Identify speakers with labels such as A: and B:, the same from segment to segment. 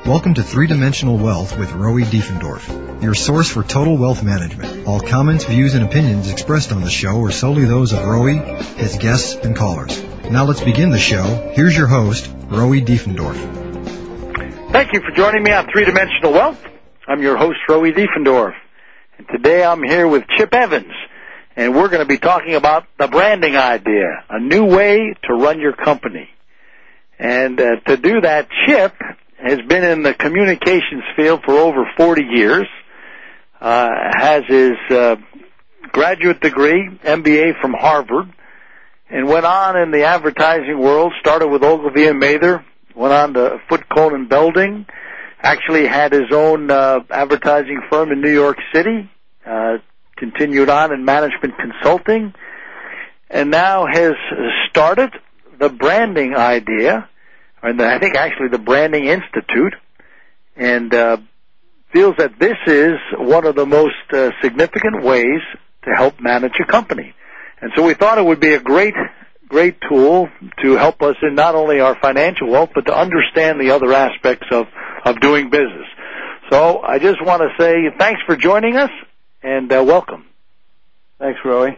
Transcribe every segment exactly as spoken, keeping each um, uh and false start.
A: Welcome to Three-Dimensional Wealth with Rowie Diefendorf, your source for total wealth management. All comments, views, and opinions expressed on the show are solely those of Rowie, his guests, and callers. Now let's begin the show. Here's your host, Rowie Diefendorf.
B: Thank you for joining me on Three-Dimensional Wealth. I'm your host, Rowie Diefendorf. And today I'm here with Chip Evans, and we're going to be talking about the branding idea, a new way to run your company. And uh, to do that, Chip has been in the communications field for over forty years, uh, has his uh, graduate degree, M B A from Harvard, and went on in the advertising world, started with Ogilvy and Mather, went on to Foote Cone Belding, actually had his own uh, advertising firm in New York City, uh, continued on in management consulting, and now has started the branding idea, and I think actually the Branding Institute, and uh, feels that this is one of the most uh, significant ways to help manage a company. And so we thought it would be a great, great tool to help us in not only our financial wealth, but to understand the other aspects of, of doing business. So I just want to say thanks for joining us, and uh, welcome.
C: Thanks, Rowie.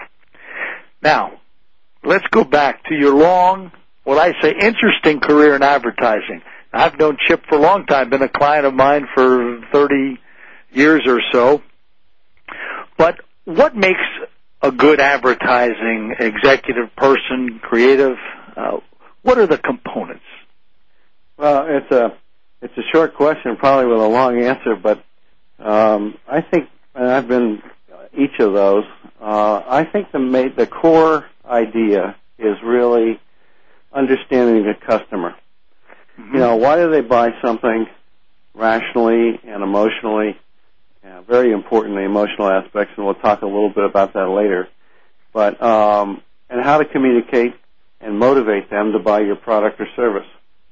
B: Now, let's go back to your long, what I say, interesting career in advertising. I've known Chip for a long time, been a client of mine for thirty years or so. But what makes a good advertising executive person, creative? Uh, what are the components?
C: Well, it's a it's a short question, probably with a long answer, but um, I think, and I've been each of those. Uh, I think the ma- the core idea is really understanding the customer. Mm-hmm. You know, why do they buy something rationally and emotionally? Yeah, very important, the emotional aspects, and we'll talk a little bit about that later. But um, and how to communicate and motivate them to buy your product or service.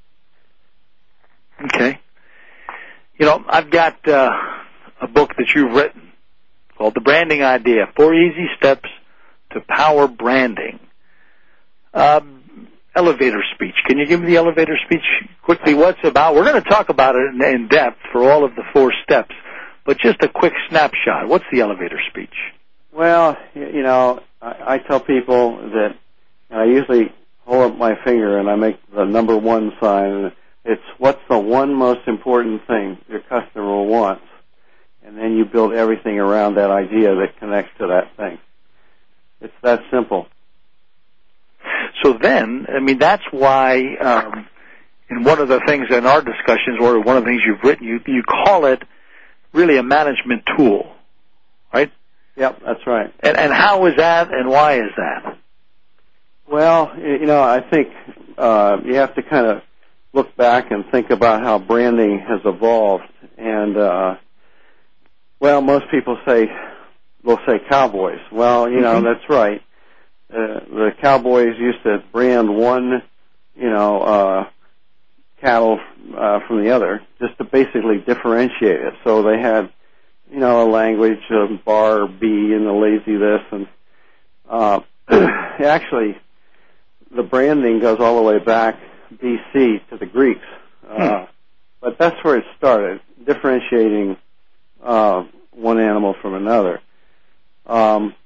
B: Okay. You know, I've got uh, a book that you've written called The Branding Idea, Four Easy Steps to Power Branding. Um, elevator speech. Can you give me the elevator speech quickly? What's it about? We're going to talk about it in, in depth for all of the four steps, but just a quick snapshot. What's the elevator speech?
C: Well, you know, I, I tell people that, and I usually hold up my finger and I make the number one sign. It's what's the one most important thing your customer wants, and then you build everything around that idea that connects to that thing. It's that simple.
B: So then, I mean, that's why um, in one of the things in our discussions, or one of the things you've written, you, you call it really a management tool, right?
C: Yep, that's right.
B: And, and how is that, and why is that?
C: Well, you know, I think uh, you have to kind of look back and think about how branding has evolved. And, uh, well, most people say, will say cowboys. Well, you know, mm-hmm. that's right. Uh, the cowboys used to brand one, you know, uh, cattle uh, from the other, just to basically differentiate it. So they had, you know, a language of bar B and the lazy this, and uh, actually, the branding goes all the way back B C to the Greeks. Uh, hmm. But that's where it started, differentiating uh, one animal from another. Um,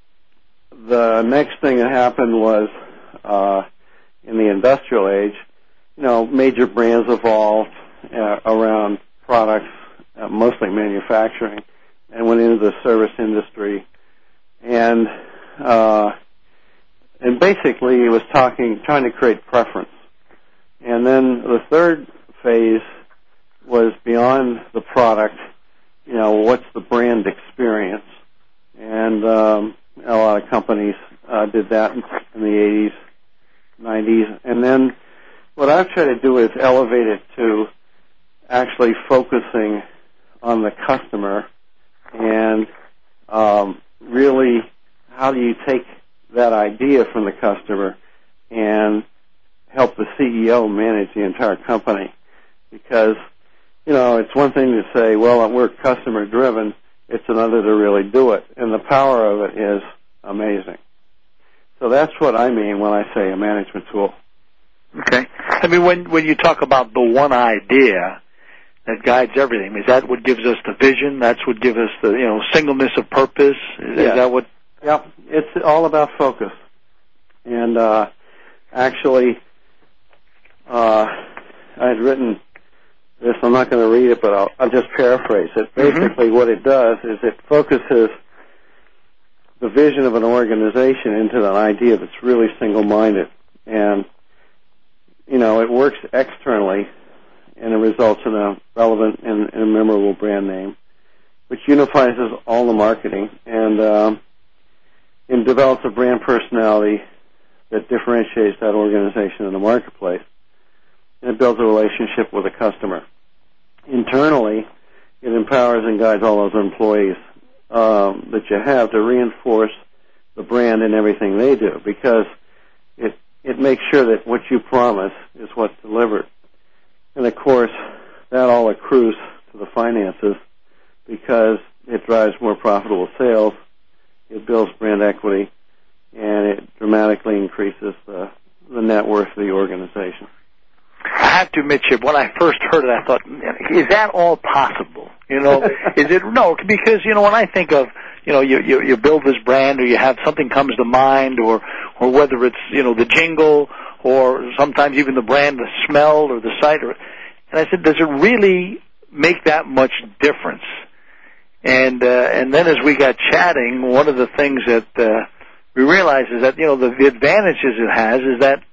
C: The next thing that happened was, uh, in the industrial age, you know, major brands evolved uh, around products, uh, mostly manufacturing, and went into the service industry. And, uh, and basically it was talking, trying to create preference. And then the third phase was beyond the product, you know, what's the brand experience? And, um, a lot of companies uh, did that in the eighties, nineties. And then what I've tried to do is elevate it to actually focusing on the customer and um, really how do you take that idea from the customer and help the C E O manage the entire company. Because, you know, it's one thing to say, well, we're customer-driven. It's another to really do it. And the power of it is amazing. So that's what I mean when I say a management tool.
B: Okay. I mean, when when you talk about the one idea, that guides everything. Is that what gives us the vision? That's what gives us the, you know, singleness of purpose? Is,
C: yeah.
B: is that what?
C: Yep. It's all about focus. And uh, actually, uh, I had written this. I'm not going to read it, but I'll, I'll just paraphrase it. Basically, mm-hmm. what it does is it focuses the vision of an organization into an idea that's really single-minded. And, you know, it works externally, and it results in a relevant and, and a memorable brand name, which unifies all the marketing and, um, and develops a brand personality that differentiates that organization in the marketplace, and it builds a relationship with the customer. Internally, it empowers and guides all those employees um, that you have to reinforce the brand in everything they do, because it it makes sure that what you promise is what's delivered. And, of course, that all accrues to the finances because it drives more profitable sales, it builds brand equity, and it dramatically increases the, the net worth of the organization.
B: I have to admit, Chip, when I first heard it, I thought, is that all possible? You know, is it? No, because, you know, when I think of, you know, you, you, you build this brand, or you have something comes to mind, or, or whether it's, you know, the jingle, or sometimes even the brand, the smell, or the sight, or, and I said, does it really make that much difference? And, uh, and then as we got chatting, one of the things that, uh, we realized is that, you know, the, the advantages it has is that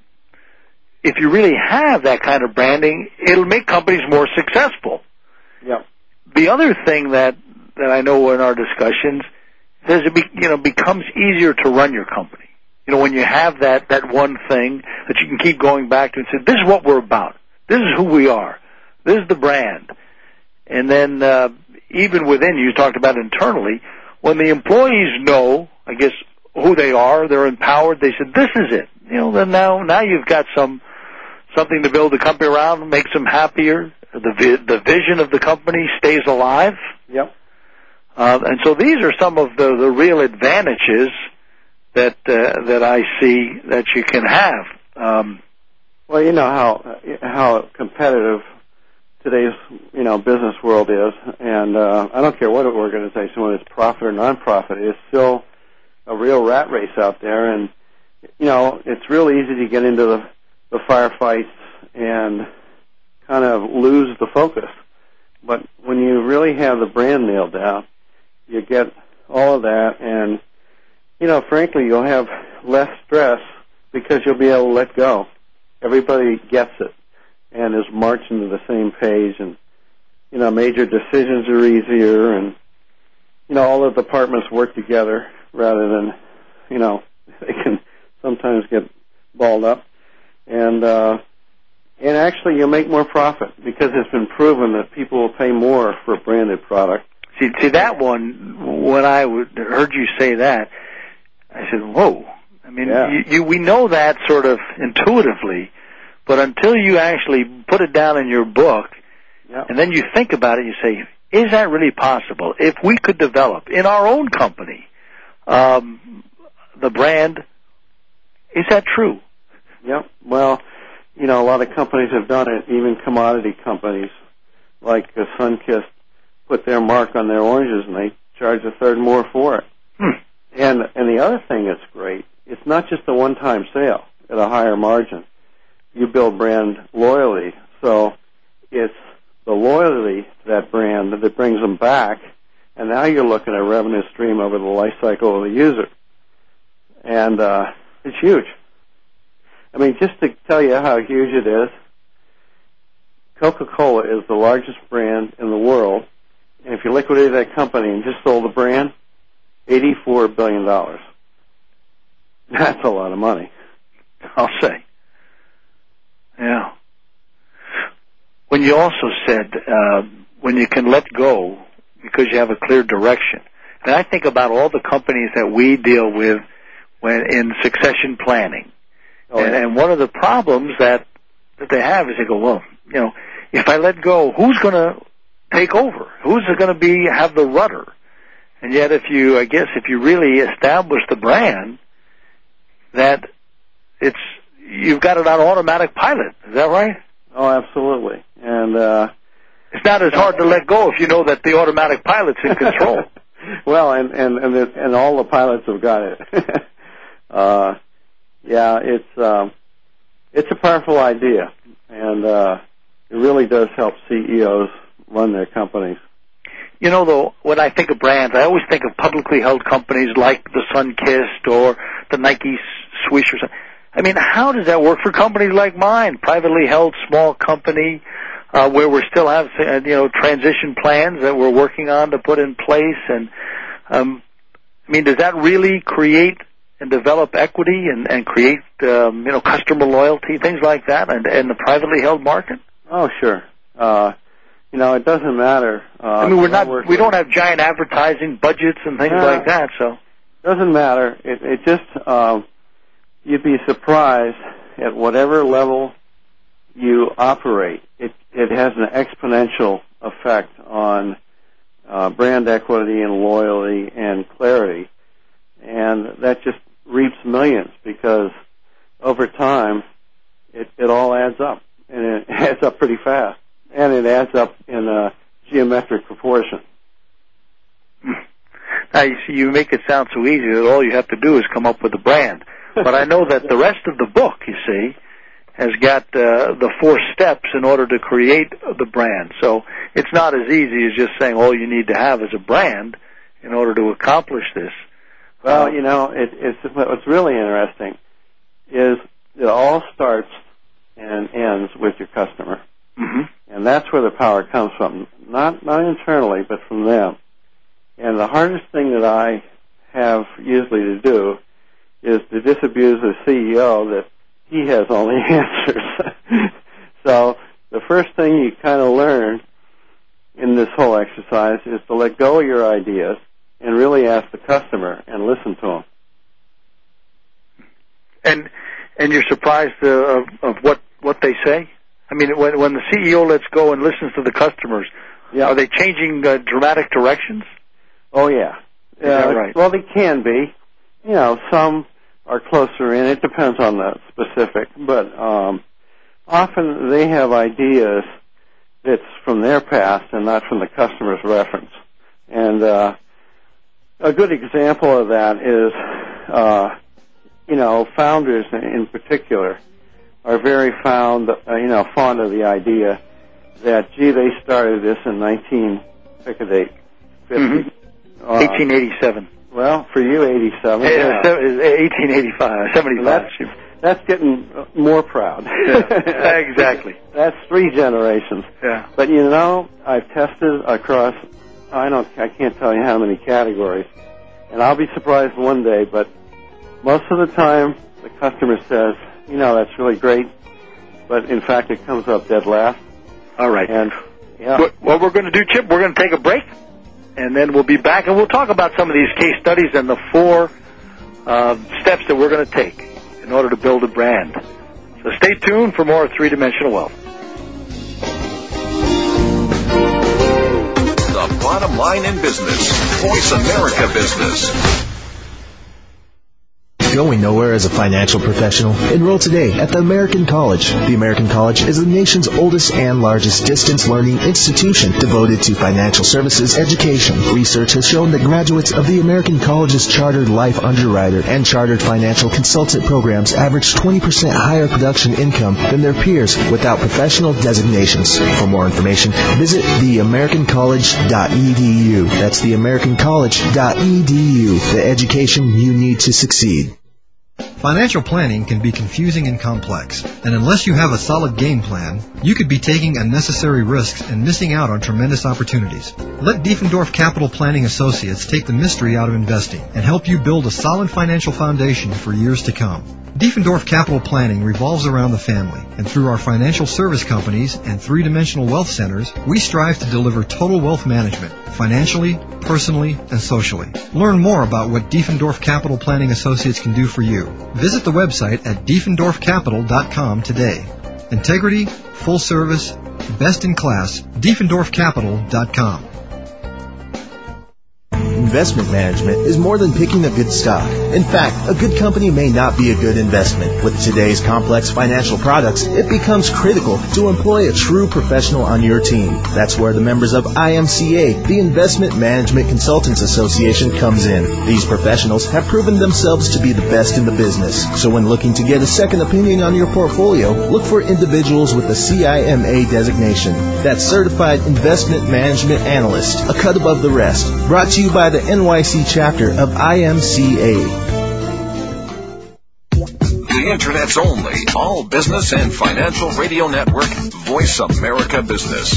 B: if you really have that kind of branding, it'll make companies more successful.
C: Yeah.
B: The other thing that, that I know in our discussions is it be, you know, becomes easier to run your company. You know, when you have that, that one thing that you can keep going back to and say, this is what we're about. This is who we are. This is the brand. And then, uh, even within, you talked about internally, when the employees know, I guess, who they are, they're empowered, they said, this is it. You know, then now, now you've got some, something to build the company around, makes them happier. The, vi- the vision of the company stays alive.
C: Yep.
B: Uh, and so these are some of the, the real advantages that, uh, that I see that you can have. Um,
C: well, you know how, how competitive today's, you know, business world is, and uh, I don't care what organization, whether it's profit or non-profit, it's still a real rat race out there, and, you know, it's real easy to get into the, the firefights and kind of lose the focus. But when you really have the brand nailed down, you get all of that, and, you know, frankly, you'll have less stress because you'll be able to let go. Everybody gets it and is marching to the same page, and, you know, major decisions are easier, and, you know, all the departments work together rather than, you know, they can sometimes get balled up. And, uh, and actually you'll make more profit because it's been proven that people will pay more for a branded product.
B: See, see that one, when I would, heard you say that, I said, whoa. I mean,
C: yeah.
B: you, you, we know that sort of intuitively, but until you actually put it down in your book,
C: yeah.
B: and then you think about it, you say, is that really possible? If we could develop in our own company um, the brand, is that true?
C: Yeah. Well, you know, a lot of companies have done it, even commodity companies like uh, Sunkist put their mark on their oranges, and they charge a third more for it.
B: Hmm.
C: And and the other thing that's great, it's not just a one-time sale at a higher margin. You build brand loyalty, so it's the loyalty to that brand that brings them back, and now you're looking at a revenue stream over the life cycle of the user. And uh, it's huge. I mean, just to tell you how huge it is, Coca-Cola is the largest brand in the world, and if you liquidated that company and just sold the brand, eighty-four billion dollars. That's a lot of money.
B: I'll say. Yeah. When you also said, uh, when you can let go because you have a clear direction. And I think about all the companies that we deal with when in succession planning.
C: Oh,
B: and,
C: yeah.
B: and one of the problems that, that they have is they go, well, you know, if I let go, who's going to take over? Who's going to be, have the rudder? And yet if you, I guess, if you really establish the brand, that it's, you've got it on automatic pilot. Is that right?
C: Oh, absolutely. And, uh,
B: It's not as hard to let go if you know that the automatic pilot's in control.
C: Well, and and and, it, and all the pilots have got it. uh, yeah, it's um, it's a powerful idea, and uh, it really does help C E Os run their companies.
B: You know, though, when I think of brands, I always think of publicly held companies like the Sunkist or the Nike Swish or something. I mean, how does that work for companies like mine, privately held small company, uh, where we still have, uh, you know, transition plans that we're working on to put in place? And, um, I mean, does that really create and develop equity and, and create, um, you know, customer loyalty, things like that, and in the privately held market?
C: Oh, sure. Uh, you know, it doesn't matter. Uh,
B: I mean, we're not, we don't have giant advertising budgets and things
C: yeah,
B: like that, so.
C: Doesn't matter. It, it just, um, you'd be surprised at whatever level you operate. It, it has an exponential effect on uh, brand equity and loyalty and clarity. And that just reaps millions because over time it, it all adds up. And it adds up pretty fast. And it adds up in a geometric proportion.
B: Now, you see, you make it sound so easy that all you have to do is come up with a brand. But I know that the rest of the book, you see, has got uh, the four steps in order to create the brand. So it's not as easy as just saying all you need to have is a brand in order to accomplish this.
C: Well, um, you know, it, it's what's really interesting is it all starts and ends with your customer.
B: Mm-hmm.
C: And that's where the power comes from, not not internally, but from them. And the hardest thing that I have usually to do is to disabuse the C E O that he has all the answers. So the first thing you kind of learn in this whole exercise is to let go of your ideas and really ask the customer and listen to them.
B: And and you're surprised uh, of, of what, what they say? I mean, when, when the C E O lets go and listens to the customers, yeah. Are they changing uh, dramatic directions?
C: Oh, yeah.
B: Is that right?
C: Well, they can be. You know, some are closer in. It depends on the specific. But um, often they have ideas that's from their past and not from the customer's reference. And uh, a good example of that is, uh, you know, founders in particular are very found, uh, you know, fond of the idea that, gee, they started this in nineteen, pick a date, fifty.
B: Mm-hmm. Uh, eighteen eighty-seven.
C: Well, for you, eighty-seven.
B: Hey,
C: yeah.
B: so, eighteen eighty-five, seventy-five.
C: That's, that's getting more proud.
B: Yeah, exactly.
C: That's three generations.
B: Yeah.
C: But you know, I've tested across, I don't, I can't tell you how many categories, and I'll be surprised one day, but most of the time the customer says, you know, that's really great, but in fact it comes up dead last.
B: All right.
C: And yeah.
B: What, what we're going to do, Chip, we're going to take a break, and then we'll be back, and we'll talk about some of these case studies and the four uh, steps that we're going to take in order to build a brand. So stay tuned for more Three-Dimensional Wealth.
D: The bottom line in business. Voice America Business.
E: Going nowhere as a financial professional? Enroll today at the American College. The American College is the nation's oldest and largest distance learning institution devoted to financial services education. Research has shown that graduates of the American College's Chartered Life Underwriter and Chartered Financial Consultant programs average twenty percent higher production income than their peers without professional designations. For more information, visit the american college dot e d u. That's the american college dot e d u. The education you need to succeed.
A: Financial planning can be confusing and complex, and unless you have a solid game plan, you could be taking unnecessary risks and missing out on tremendous opportunities. Let Diefendorf Capital Planning Associates take the mystery out of investing and help you build a solid financial foundation for years to come. Diefendorf Capital Planning revolves around the family, and through our financial service companies and three-dimensional wealth centers, we strive to deliver total wealth management, financially, personally, and socially. Learn more about what Diefendorf Capital Planning Associates can do for you. Visit the website at diefendorf capital dot com today. Integrity, full service, best in class, diefendorf capital dot com.
E: investment management is more than picking a good stock. In fact, a good company may not be a good investment. With today's complex financial products, it becomes critical to employ a true professional on your team. That's where the members of I M C A, the Investment Management Consultants Association, comes in. These professionals have proven themselves to be the best in the business. So when looking to get a second opinion on your portfolio, look for individuals with the C I M A designation. That's Certified Investment Management Analyst, a cut above the rest. Brought to you by the N Y C chapter of I M C A.
D: The Internet's only all business and financial radio network, Voice America Business.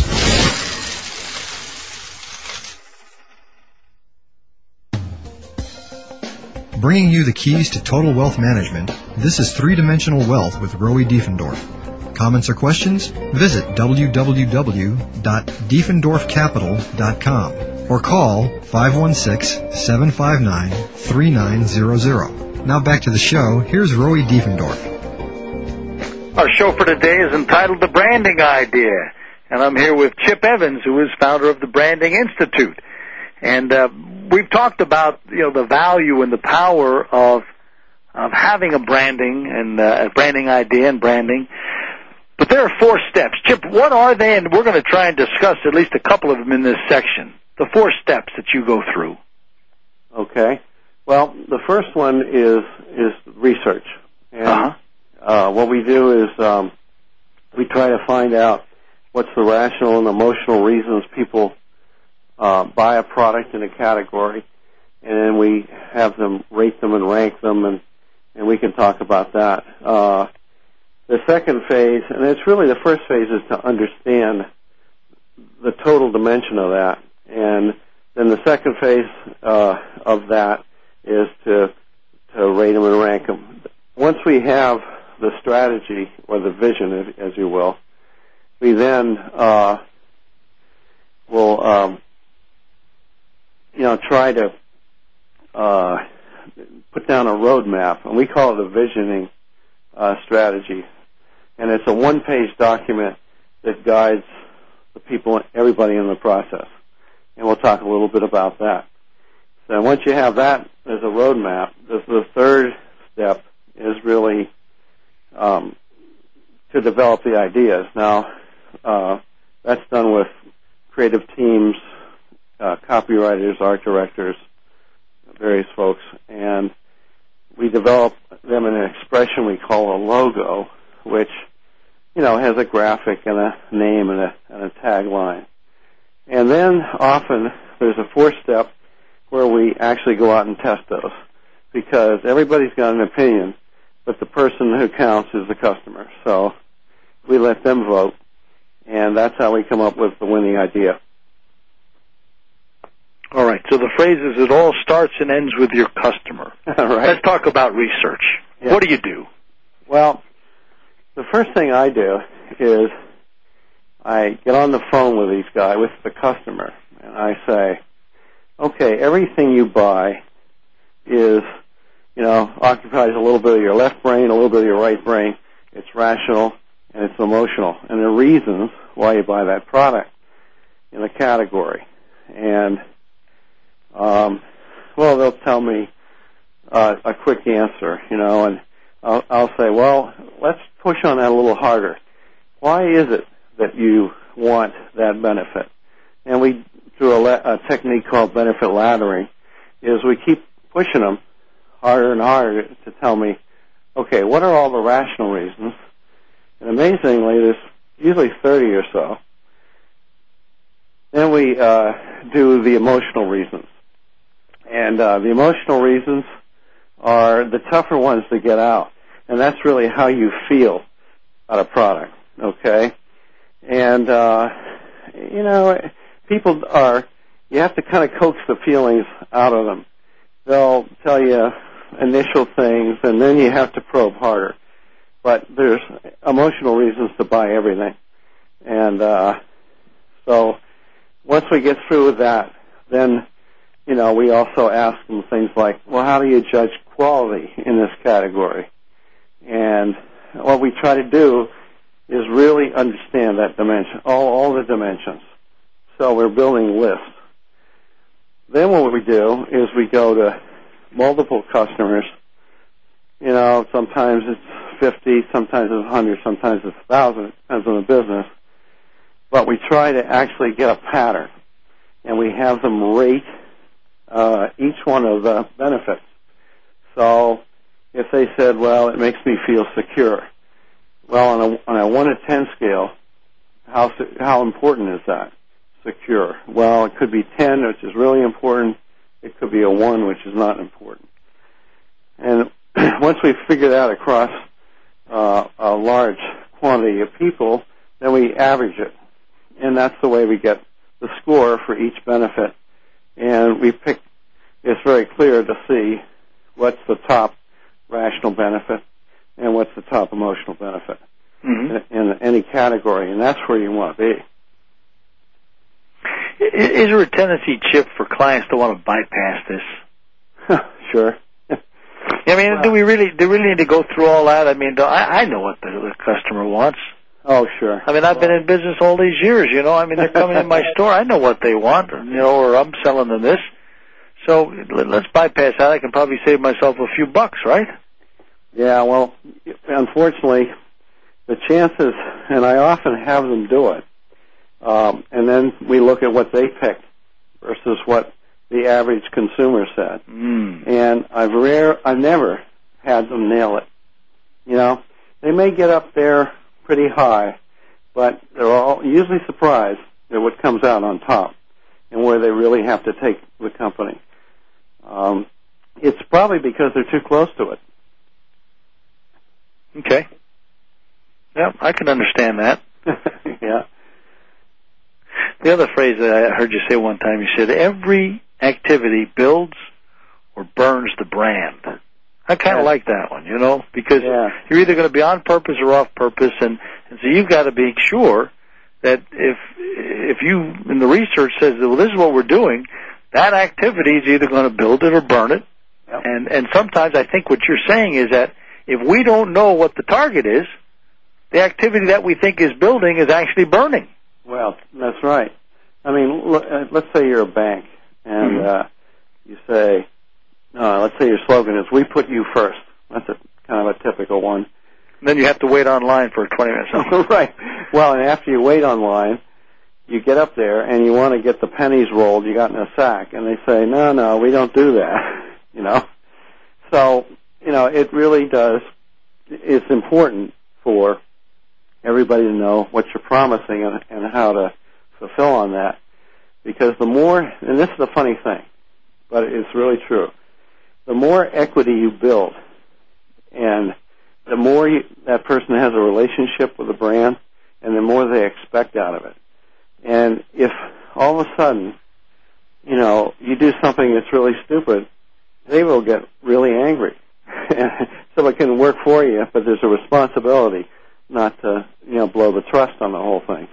A: Bringing you the keys to total wealth management, this is Three-Dimensional Wealth with Rowie Diefendorf. Comments or questions? Visit w w w dot diefendorf capital dot com or call five one six, seven five nine, three nine zero zero. Now back to the show. Here's Rowie Diefendorf.
B: Our show for today is entitled The Branding Idea, and I'm here with Chip Evans, who is founder of the Branding Institute. And uh, we've talked about, you know, the value and the power of of having a branding and uh, a branding idea and branding. But there are four steps. Chip, what are they? And we're going to try and discuss at least a couple of them in this section. The four steps that you go through.
C: Okay. Well, the first one is is research. And
B: uh-huh.
C: uh, what we do is um, we try to find out what's the rational and emotional reasons people Uh, buy a product in a category, and then we have them rate them and rank them, and, and we can talk about that. Uh, the second phase, and it's really the first phase, is to understand the total dimension of that, and then the second phase uh, of that is to to rate them and rank them. Once we have the strategy, or the vision, as you will, we then uh, will um, you know, try to uh, put down a roadmap, and we call it a visioning uh, strategy. And it's a one-page document that guides the people, everybody in the process. And we'll talk a little bit about that. So once you have that as a roadmap, the, the third step is really um, to develop the ideas. Now, uh, that's done with creative teams, Uh, copywriters, art directors, various folks, and we develop them in an expression we call a logo, which, you know, has a graphic and a name and a, and a tagline. And then often there's a fourth step where we actually go out and test those, because everybody's got an opinion, but the person who counts is the customer. So we let them vote, and that's how we come up with the winning idea.
B: All right, so the phrase is it all starts and ends with your customer.
C: Right.
B: Let's talk about research. Yeah. What do you do?
C: Well, the first thing I do is I get on the phone with these guys, with the customer, and I say, okay, everything you buy is, you know, occupies a little bit of your left brain, a little bit of your right brain. It's rational and it's emotional, and the reasons why you buy that product in a category. And Um, well, they'll tell me uh, a quick answer, you know, and I'll, I'll say, well, let's push on that a little harder. Why is it that you want that benefit? And we, through a, la- a technique called benefit laddering, is we keep pushing them harder and harder to tell me, okay, what are all the rational reasons? And amazingly, there's usually thirty or so. Then we uh, do the emotional reasons. And uh, the emotional reasons are the tougher ones to get out. And that's really how you feel about a product, okay? And, uh, you know, people are, you have to kind of coax the feelings out of them. They'll tell you initial things, and then you have to probe harder. But there's emotional reasons to buy everything. And uh, so once we get through with that, then, you know, we also ask them things like, well, how do you judge quality in this category? And what we try to do is really understand that dimension, all, all the dimensions. So we're building lists. then what we do is we go to multiple customers. You know, sometimes it's fifty, sometimes it's one hundred, sometimes it's one thousand. It depends on the business. But we try to actually get a pattern, and we have them rate uh, each one of the benefits. So if they said, well, it makes me feel secure, well, on a, on a one to ten scale, how how important is that? Secure. Well, it could be ten, which is really important. It could be a one, which is not important. And once we figure that across uh, a large quantity of people, then we average it. And that's the way we get the score for each benefit. And we pick, it's very clear to see what's the top rational benefit and what's the top emotional benefit mm-hmm. in, in any category. And that's where you want to be.
B: Is there a tendency, Chip, for clients to want to bypass this?
C: Sure.
B: I mean, well, do we really do we really need to go through all that? I mean, do, I, I know what the, the customer wants.
C: Oh, sure.
B: I mean, I've
C: well,
B: been in business all these years, you know. I mean, they're coming in my store. I know what they want, you know, or I'm selling them this. So let's bypass that. I can probably save myself a few bucks, right?
C: Yeah, well, unfortunately, the chances, and I often have them do it, um, and then we look at what they picked versus what the average consumer said.
B: Mm.
C: And I've rare, I've never had them nail it. You know, they may get up there pretty high, but they're all usually surprised at what comes out on top and where they really have to take the company. Um, it's probably because they're too close to it.
B: Okay. Yeah, I can understand that.
C: Yeah.
B: The other phrase that I heard you say one time, you said, every activity builds or burns the brand. I kind of yeah. like that one, you know, because
C: yeah.
B: you're either going to be on purpose or off purpose, and, and so you've got to be sure that if if you, in the research says, well, this is what we're doing, that activity is either going to build it or burn it.
C: Yep.
B: And, and sometimes I think what you're saying is that if we don't know what the target is, the activity that we think is building is actually burning.
C: Well, that's right. I mean, look, uh, let's say you're a bank, and
B: mm-hmm.
C: uh, you say, uh, let's say your slogan is, we put you first. That's a kind of a typical one.
B: And then you have to wait online for twenty minutes.
C: Right. Well, and after you wait online, you get up there, and you want to get the pennies rolled you got in a sack, and they say, no, no, we don't do that, you know. So, you know, it really does, it's important for everybody to know what you're promising and, and how to fulfill on that. Because the more, and this is the funny thing, but it's really true, the more equity you build and the more you, that person has a relationship with the brand and the more they expect out of it. And if all of a sudden, you know, you do something that's really stupid, they will get really angry. So it can work for you, but there's a responsibility not to, you know, blow the trust on the whole thing.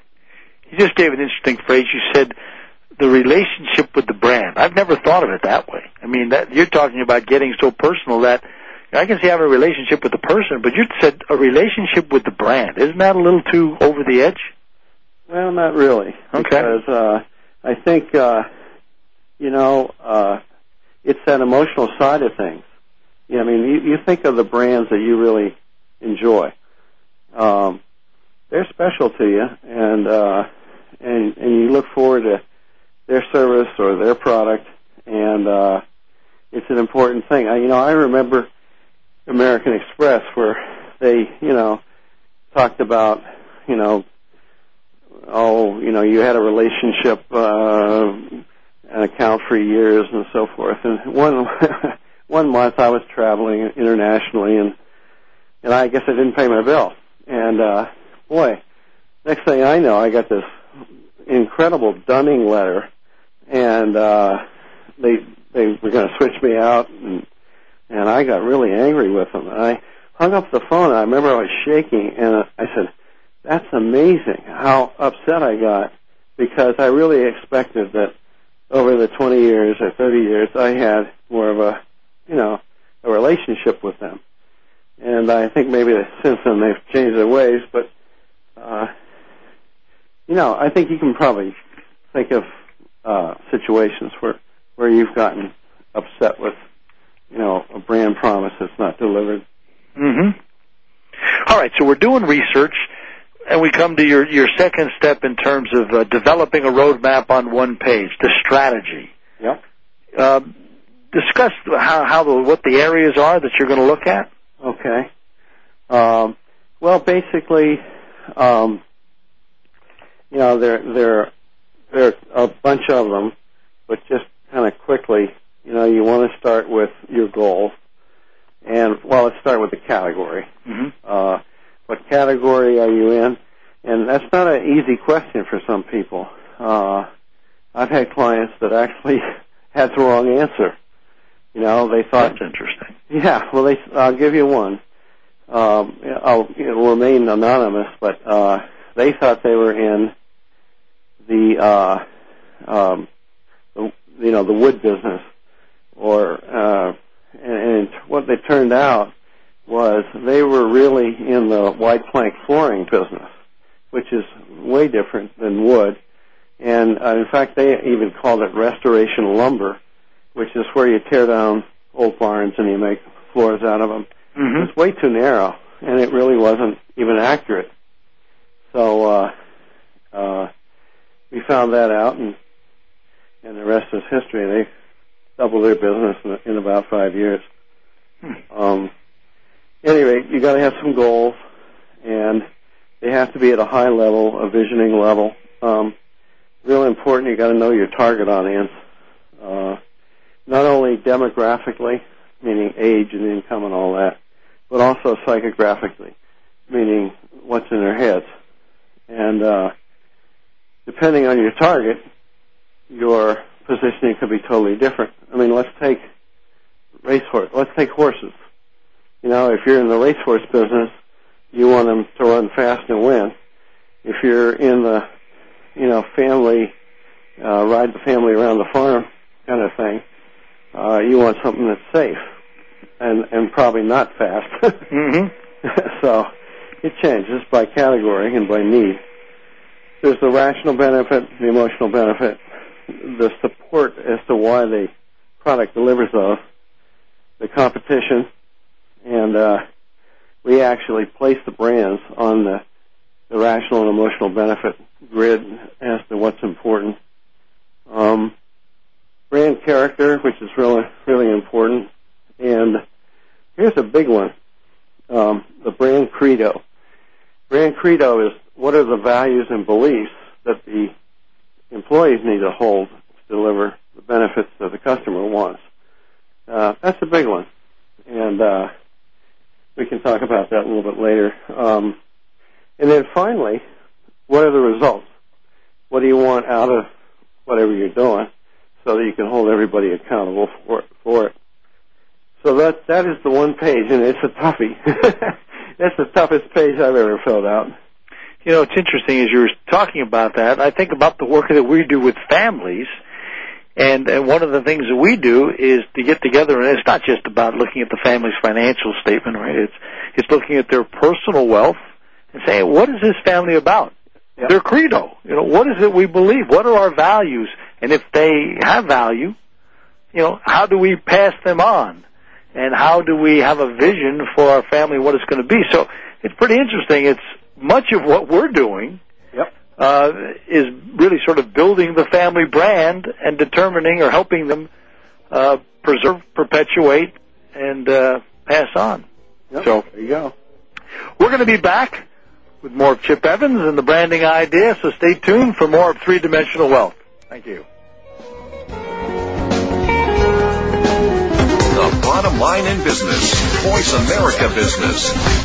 B: You just gave an interesting phrase. You said the relationship with the brand. I've never thought of it that way. I mean, that you're talking about getting so personal that I can see having a relationship with the person, but you said a relationship with the brand. Isn't that a little too over the edge?
C: Well, not really.
B: Okay.
C: Because uh, I think, uh, you know, uh, it's that emotional side of things. Yeah, I mean, you, you think of the brands that you really enjoy. Um, they're special to you, and uh, and and you look forward to their service or their product, and uh, it's an important thing. I, you know, I remember American Express where they, you know, talked about, you know, oh, you know, you had a relationship, uh, an account for years and so forth. And one one month I was traveling internationally, and and I guess I didn't pay my bill. And uh, boy, next thing I know, I got this incredible dunning letter, and uh, they they were going to switch me out, and and I got really angry with them. And I hung up the phone, and I remember I was shaking, and I said, "That's amazing how upset I got, because I really expected that over the twenty years or thirty years I had more of a, you know, a relationship with them." And I think maybe since then they've changed their ways, but, uh, you know, I think you can probably think of uh, situations where where you've gotten upset with, you know, a brand promise that's not delivered.
B: Mm-hmm. All right, so we're doing research, and we come to your, your second step in terms of uh, developing a roadmap on one page, the strategy.
C: Yep.
B: Uh, discuss how, how the, what the areas are that you're going to look at.
C: Okay. Um, well, basically, um, you know, there there there are a bunch of them, but just kind of quickly, you know, you want to start with your goals. And, well, let's start with the category.
B: Mm-hmm.
C: Uh, what category are you in? And that's not an easy question for some people. Uh, I've had clients that actually had the wrong answer. You know, they thought...
B: That's interesting.
C: Yeah, well, they, I'll give you one. Um, I'll it'll remain anonymous, but uh, they thought they were in the, uh, um, the, you know, the wood business, or... Uh, And what they turned out was they were really in the wide plank flooring business, which is way different than wood. And uh, in fact, they even called it restoration lumber, which is where you tear down old barns and you make floors out of them.
B: Mm-hmm.
C: It's way too narrow, and it really wasn't even accurate. So uh, uh, we found that out, and and the rest is history. They double their business in, in about five years. Hmm. Um, anyway, you got to have some goals, and they have to be at a high level, a visioning level. Um, real important, you got to know your target audience, uh, not only demographically, meaning age and income and all that, but also psychographically, meaning what's in their heads. And uh, depending on your target, your positioning could be totally different. I mean, let's take racehorse. Let's take horses. You know, if you're in the racehorse business, you want them to run fast and win. If you're in the, you know, family, uh, ride the family around the farm kind of thing, uh, you want something that's safe and and probably not fast.
B: Mm-hmm.
C: So it changes by category and by need. There's the rational benefit, the emotional benefit, the support as to why the product delivers those, the competition, and uh, we actually place the brands on the, the rational and emotional benefit grid as to what's important. Um, brand character, which is really, really important. And here's a big one, um, the brand credo. Brand credo is what are the values and beliefs that the employees need to hold to deliver the benefits that the customer wants. Uh, that's a big one. And uh, we can talk about that a little bit later. Um, and then finally, what are the results? What do you want out of whatever you're doing so that you can hold everybody accountable for it? For it. So that that is the one page, and it's a toughie. That's the toughest page I've ever filled out.
B: You know, it's interesting as you were talking about that. I think about the work that we do with families, and, and one of the things that we do is to get together, and it's not just about looking at the family's financial statement, right? It's it's looking at their personal wealth and saying, what is this family about? Yep. Their credo. You know, what is it we believe? What are our values? And if they have value, you know, how do we pass them on? And how do we have a vision for our family, what it's going to be? So it's pretty interesting. It's much of what we're doing
C: yep.
B: uh, is really sort of building the family brand and determining or helping them uh, preserve, perpetuate, and uh, pass on.
C: Yep.
B: So
C: there you go.
B: We're going to be back with more of Chip Evans and the branding idea, so stay tuned for more of Three-Dimensional Wealth. Thank you.
D: The bottom line in business. Voice America Business.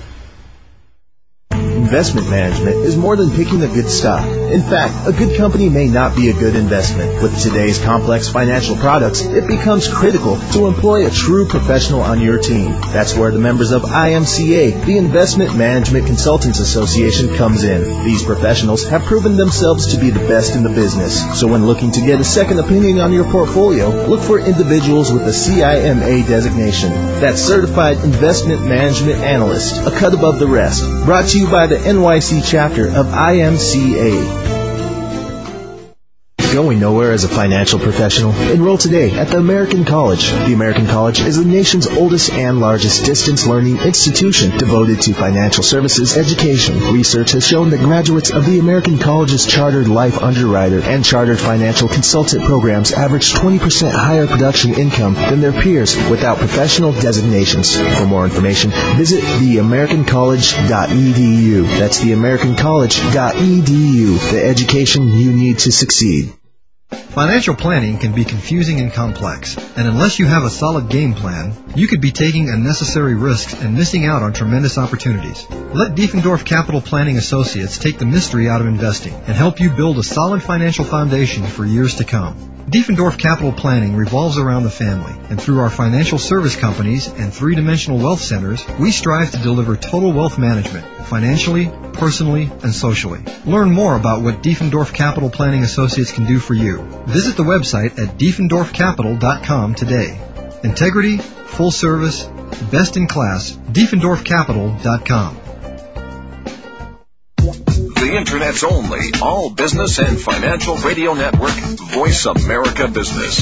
E: Investment management is more than picking a good stock. In fact, a good company may not be a good investment. With today's complex financial products, it becomes critical to employ a true professional on your team. That's where the members of I M C A, the Investment Management Consultants Association, comes in. These professionals have proven themselves to be the best in the business. So when looking to get a second opinion on your portfolio, look for individuals with the C I M A designation. That's Certified Investment Management Analyst, a cut above the rest. Brought to you by the N Y C chapter of I M C A. Going nowhere as a financial professional? Enroll today at the American College. The American College is the nation's oldest and largest distance learning institution devoted to financial services education. Research has shown that graduates of the American College's Chartered Life Underwriter and Chartered Financial Consultant programs average twenty percent higher production income than their peers without professional designations. For more information, visit the american college dot e d u. That's the american college dot e d u. The education you need to succeed.
A: Financial planning can be confusing and complex, and unless you have a solid game plan, you could be taking unnecessary risks and missing out on tremendous opportunities. Let Diefendorf Capital Planning Associates take the mystery out of investing and help you build a solid financial foundation for years to come. Diefendorf Capital Planning revolves around the family, and through our financial service companies and three-dimensional wealth centers, we strive to deliver total wealth management, financially, personally, and socially. Learn more about what Diefendorf Capital Planning Associates can do for you. Visit the website at diefendorf capital dot com today. Integrity, full service, best in class, diefendorf capital dot com.
D: The Internet's only all business and financial radio network, Voice America Business.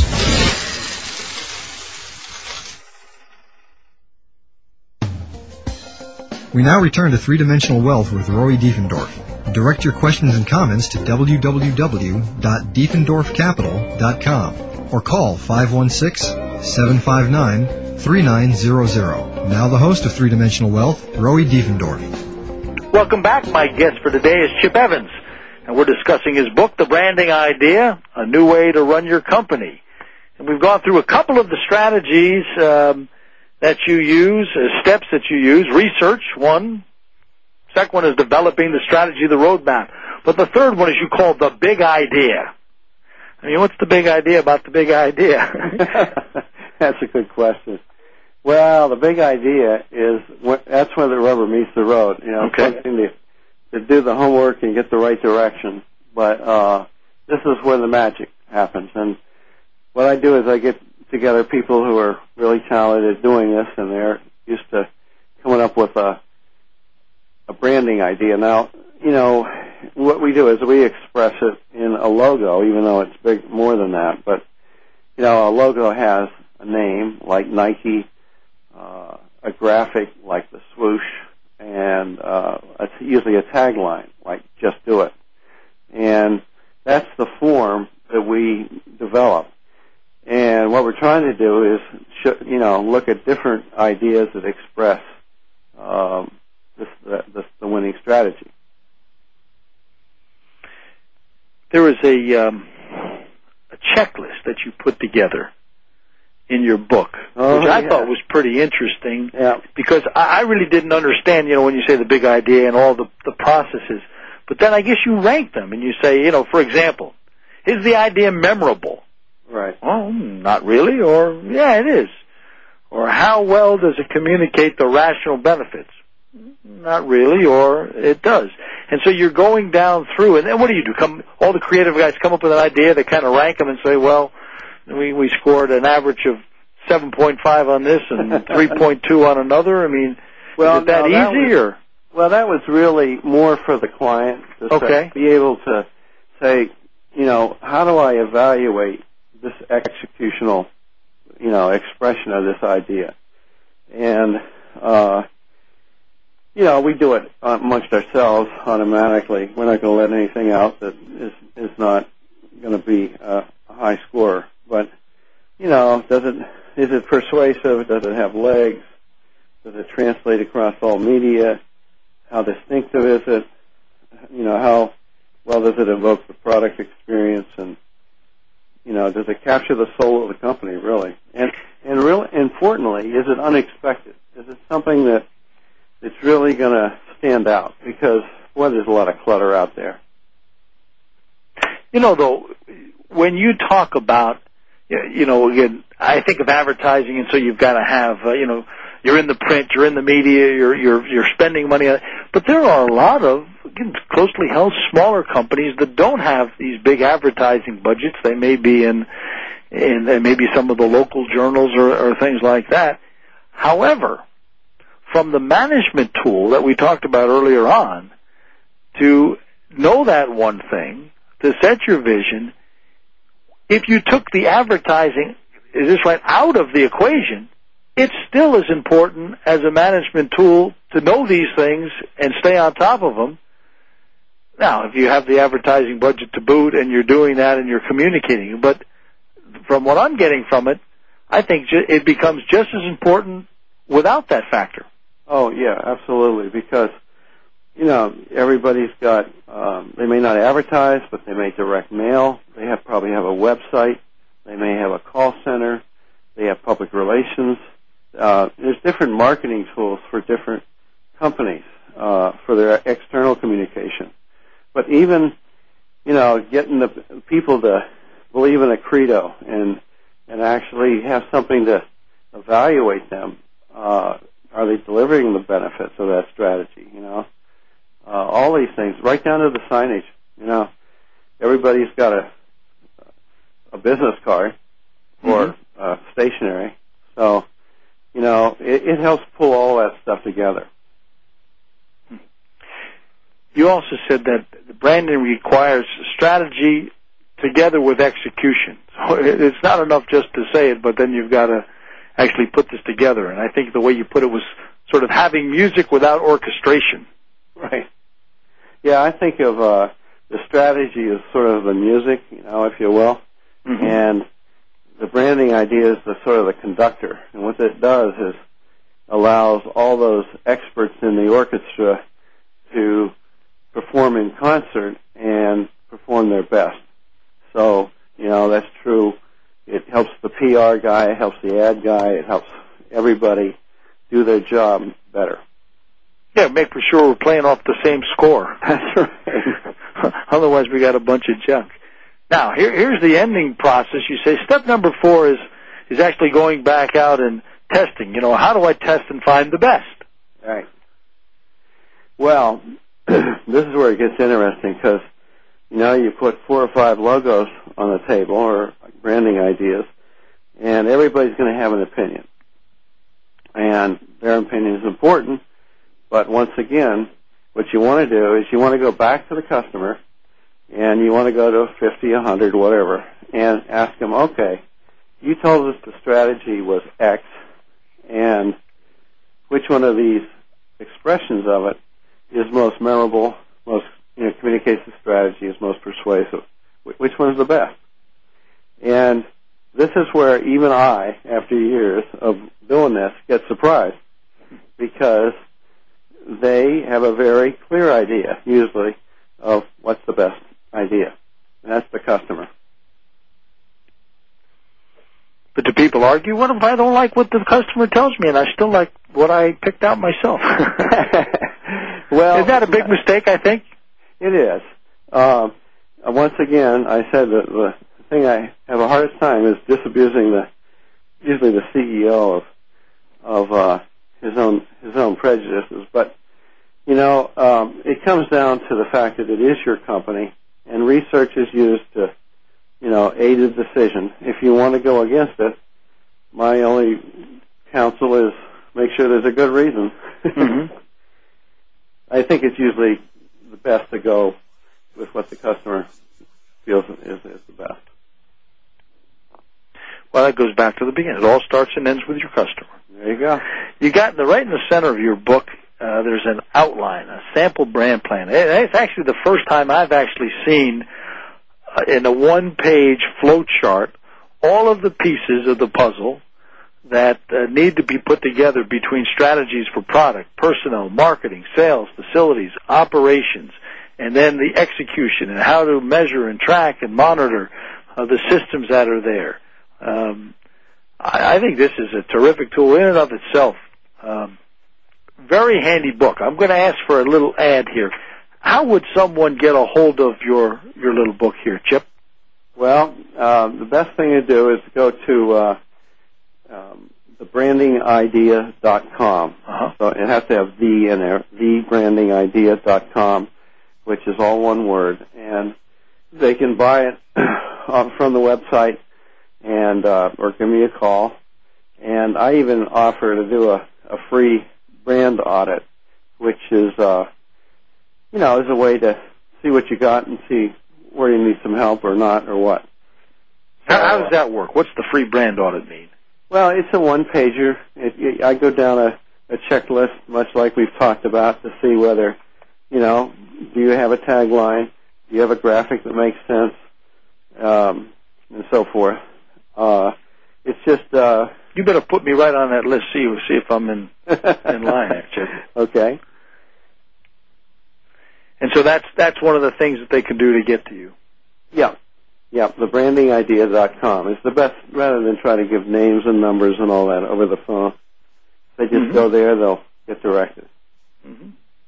A: We now return to Three-Dimensional Wealth with Roy Diefendorf. Direct your questions and comments to w w w dot diefendorf capital dot com or call five one six, seven five nine, three nine zero zero. Now the host of Three-Dimensional Wealth, Roy Diefendorf.
B: Welcome back. My guest for today is Chip Evans, and we're discussing his book, The Branding Idea, A New Way to Run Your Company. And we've gone through a couple of the strategies um, that you use, uh, steps that you use. Research, one. Second one is developing the strategy, the roadmap. But the third one is you call the big idea. I mean, what's the big idea about the big idea?
C: That's a good question. Well, the big idea is what, that's where the rubber meets the road. You know,
B: okay.
C: Something to, to do the homework and get the right direction. But uh, this is where the magic happens. And what I do is I get together people who are really talented at doing this, and they're used to coming up with a a branding idea. Now, you know, what we do is we express it in a logo, even though it's big more than that. But, you know, a logo has a name like Nike, uh, a graphic like the swoosh, and uh, it's usually a tagline like "Just Do It." And that's the form that we develop. And what we're trying to do is, sh- you know, look at different ideas that express um, this, the, this, the winning strategy.
B: There was a, um, a checklist that you put together in your book,
C: oh,
B: which I
C: yeah.
B: thought was pretty interesting,
C: yeah.
B: because I, I really didn't understand, you know, when you say the big idea and all the, the processes. But then I guess you rank them and you say, you know, for example, is the idea memorable?
C: Right.
B: Oh, not really, or yeah, it is. Or how well does it communicate the rational benefits? Not really, or it does. And so you're going down through, and then what do you do? Come, all the creative guys come up with an idea, they kind of rank them and say, well, we, we scored an average of seven point five on this and three point two on another. I mean,
C: well,
B: is it that
C: no,
B: easy,
C: that was,
B: or?
C: Well, that was really more for the client to
B: okay.
C: say, be able to say, you know, how do I evaluate this executional, you know, expression of this idea? And, uh, you know, we do it amongst ourselves automatically. We're not going to let anything out that is, is not going to be a high score. But, you know, does it, is it persuasive? Does it have legs? Does it translate across all media? How distinctive is it? You know, how well does it evoke the product experience? And, you know, does it capture the soul of the company, really? And, and really importantly, is it unexpected? Is it something that it's really going to stand out? Because, boy, there's a lot of clutter out there.
B: You know, though, when you talk about, you know, again, I think of advertising, and so you've got to have, uh, you know, you're in the print, you're in the media, you're you're you're spending money on it. But there are a lot of, again, closely held smaller companies that don't have these big advertising budgets. They may be in, in they may be some of the local journals or, or things like that. However, from the management tool that we talked about earlier on, to know that one thing, to set your vision, if you took the advertising, is this right, out of the equation, it's still as important as a management tool to know these things and stay on top of them. Now, if you have the advertising budget to boot and you're doing that and you're communicating, but from what I'm getting from it, I think it becomes just as important without that factor.
C: Oh, yeah, absolutely, because, you know, everybody's got, um, they may not advertise, but they may direct mail. They have probably have a website. They may have a call center. They have public relations. Uh, there's different marketing tools for different companies uh, for their external communication. But even, you know, getting the people to believe in a credo and and actually have something to evaluate them. Uh, are they delivering the benefits of that strategy? You know, uh, all these things, right down to the signage. You know, everybody's got a a business card or mm-hmm. uh, stationery, so you know it, it helps pull all that stuff together.
B: You also said that the branding requires strategy together with execution. So it's not enough just to say it, but then you've got to actually put this together. And I think the way you put it was sort of having music without orchestration.
C: Right. Yeah, I think of uh, the strategy as sort of the music, you know, if you will, mm-hmm. and the branding idea is the sort of the conductor. And what it does is allows all those experts in the orchestra to perform in concert and perform their best. So, you know, that's true. It helps the P R guy, it helps the ad guy, it helps everybody do their job better.
B: Yeah, make for sure we're playing off the same score.
C: That's right.
B: Otherwise we got a bunch of junk. Now, here, here's the ending process. You say step number four is, is actually going back out and testing. You know, how do I test and find the best?
C: Right. Well, this is where it gets interesting because, you know, you put four or five logos on the table or branding ideas, and everybody's going to have an opinion. And their opinion is important, but once again, what you want to do is you want to go back to the customer, and you want to go to fifty, a hundred, whatever, and ask them, okay, you told us the strategy was X, and which one of these expressions of it is most memorable, most, you know, communicates the strategy, is most persuasive? Which one is the best? And this is where even I, after years of doing this, get surprised because they have a very clear idea, usually, of what's the best idea. And that's the customer.
B: But do people argue? What if I don't like what the customer tells me and I still like what I picked out myself?
C: Well,
B: is that a big mistake, I think?
C: It is. Um, once again, I said that the thing I have a hardest time is disabusing the, usually the C E O of, of uh, his own his own prejudices. But, you know, um, it comes down to the fact that it is your company, and research is used to, you know, aid a decision. If you want to go against it, my only counsel is make sure there's a good reason. Mm-hmm. I think it's usually the best to go with what the customer feels is, is the best.
B: Well, that goes back to the beginning. It all starts and ends with your customer.
C: There you go.
B: You got in the right in the center of your book. Uh, there's an outline, a sample brand plan. It's actually the first time I've actually seen uh, in a one-page flow chart all of the pieces of the puzzle that uh, need to be put together between strategies for product, personnel, marketing, sales, facilities, operations, and then the execution and how to measure and track and monitor uh, the systems that are there. Um, I, I think this is a terrific tool in and of itself. Um, very handy book. I'm going to ask for a little ad here. How would someone get a hold of your, your little book here, Chip?
C: Well, uh, the best thing to do is to go to uh, um, the branding idea dot com. Uh-huh. So it has to have the in there, the branding idea dot com, which is all one word. And they can buy it from the website and uh, or give me a call. And I even offer to do a, a free brand audit, which is, uh, you know, is a way to see what you got and see where you need some help or not or what.
B: How, how does that work? What's the free brand audit mean?
C: Well, it's a one-pager. It, it, I go down a, a checklist, much like we've talked about, to see whether, you know, do you have a tagline? Do you have a graphic that makes sense? Um, and so forth. Uh, it's just... Uh,
B: you better put me right on that list, see, see if I'm in, in line, actually.
C: Okay.
B: And so that's that's one of the things that they can do to get to you.
C: Yeah. Yeah, the branding idea dot com is the best, rather than try to give names and numbers and all that over the phone. They just mm-hmm. go there, they'll get directed.
B: Mm-hmm.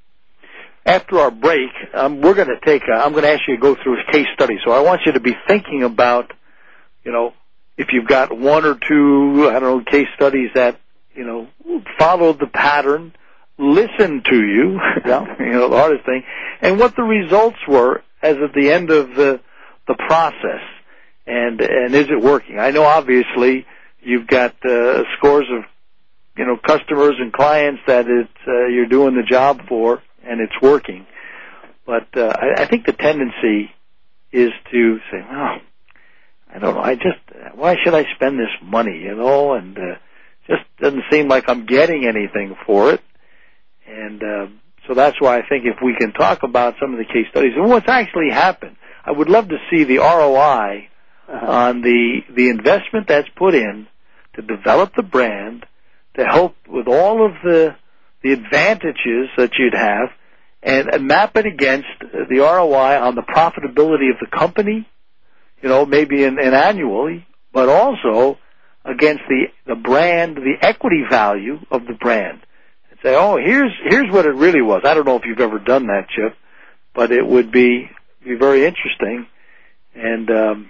B: After our break, um, we're going to take, a, I'm going to ask you to go through a case study. So I want you to be thinking about, you know, if you've got one or two, I don't know, case studies that, you know, followed the pattern, listened to you, yeah. you know, the hardest thing, and what the results were as at the end of the the process, and and is it working? I know obviously you've got uh, scores of, you know, customers and clients that it's uh, you're doing the job for, and it's working. But uh, I, I think the tendency is to say, well, I don't know, I just, why should I spend this money, you know, and uh, just doesn't seem like I'm getting anything for it. And uh, so that's why I think if we can talk about some of the case studies and what's actually happened, I would love to see the R O I uh-huh. on the the investment that's put in to develop the brand, to help with all of the the advantages that you'd have, and, and map it against the R O I on the profitability of the company, you know, maybe in, in annually, but also against the the brand, the equity value of the brand. And say, oh, here's here's what it really was. I don't know if you've ever done that, Chip, but it would be be very interesting, and um,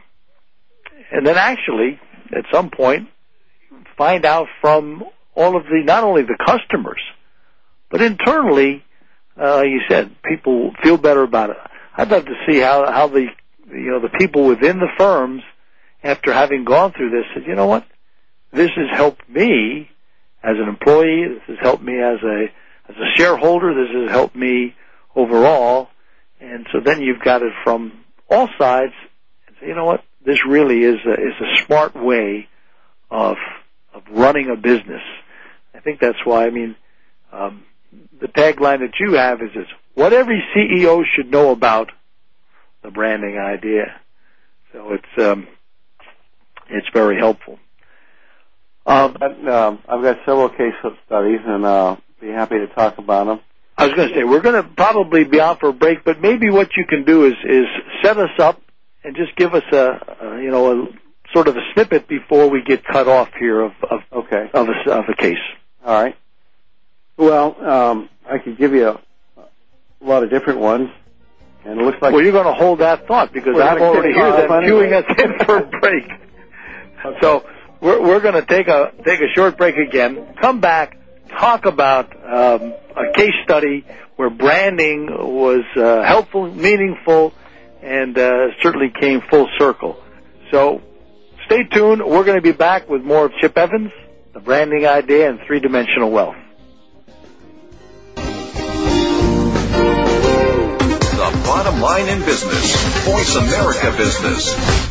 B: and then actually at some point find out from all of the, not only the customers, but internally, uh, you said, people feel better about it. I'd love to see how how the you know the people within the firms, after having gone through this, said, you know what, this has helped me as an employee, this has helped me as a as a shareholder, this has helped me overall. And so then you've got it from all sides. And say, you know what? This really is a, is a smart way of of running a business. I think that's why. I mean, um, the tagline that you have is this: what every C E O should know about the branding idea. So it's um, it's very helpful. Um,
C: um, I've got several case studies, and I'll be happy to talk about them.
B: I was going to say, we're going to probably be out for a break, but maybe what you can do is, is set us up and just give us a, a you know, a sort of a snippet before we get cut off here of of,
C: okay.
B: of, a, of a case.
C: All right. Well, um, I could give you a, a lot of different ones, and it looks like...
B: Well, you're going to hold that thought, because I've already heard them queuing us in for a break. Okay. So we're, we're going to take a take a short break again, come back, talk about um, a case study where branding was uh, helpful, meaningful, and uh, certainly came full circle. So stay tuned. We're going to be back with more of Chip Evans, the branding idea, and three-dimensional wealth.
D: The bottom line in business. Voice America Business.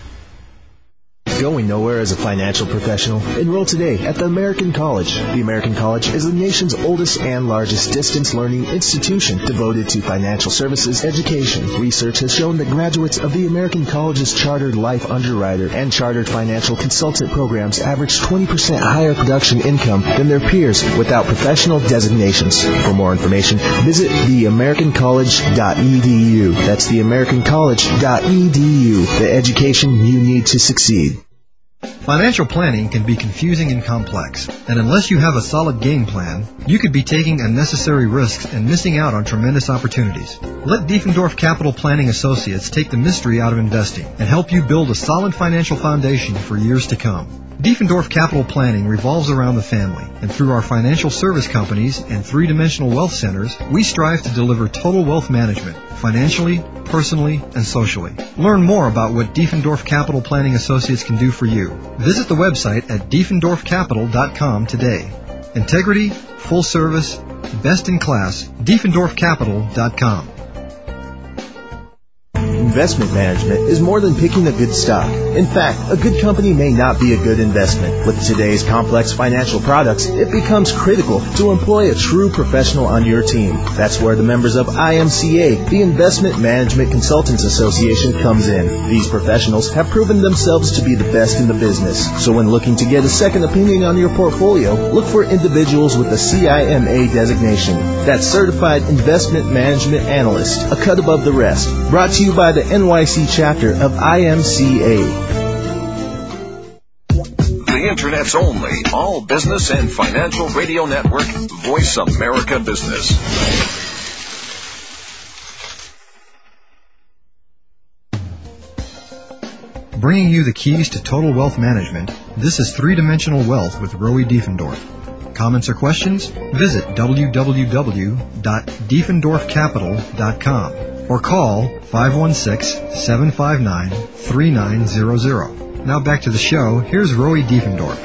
E: Going nowhere as a financial professional? Enroll today at the American College. The American College is the nation's oldest and largest distance learning institution devoted to financial services education. Research has shown that graduates of the American College's Chartered Life Underwriter and Chartered Financial Consultant programs average twenty percent higher production income than their peers without professional designations. For more information, visit the american college dot e d u. That's the american college dot e d u. The education you need to succeed.
A: Financial planning can be confusing and complex, and unless you have a solid game plan, you could be taking unnecessary risks and missing out on tremendous opportunities. Let Diefendorf Capital Planning Associates take the mystery out of investing and help you build a solid financial foundation for years to come. Diefendorf Capital Planning revolves around the family, and through our financial service companies and three-dimensional wealth centers, we strive to deliver total wealth management, financially, personally, and socially. Learn more about what Diefendorf Capital Planning Associates can do for you. Visit the website at diefendorf capital dot com today. Integrity, full service, best in class, diefendorf capital dot com.
E: investment management is more than picking a good stock. In fact, a good company may not be a good investment. With today's complex financial products, it becomes critical to employ a true professional on your team. That's where the members of I M C A, the Investment Management Consultants Association, comes in. These professionals have proven themselves to be the best in the business. So when looking to get a second opinion on your portfolio, look for individuals with a C I M A designation. That's Certified Investment Management Analyst, a cut above the rest. Brought to you by the N Y C chapter of I M C A.
D: The Internet's only all business and financial radio network, Voice America Business.
A: Bringing you the keys to total wealth management, this is Three-Dimensional Wealth with Rowie Diefendorf. Comments or questions? Visit w w w dot diefendorf capital dot com or call five one six, seven five nine, three nine zero zero. Now back to the show. Here's Rowie Diefendorf.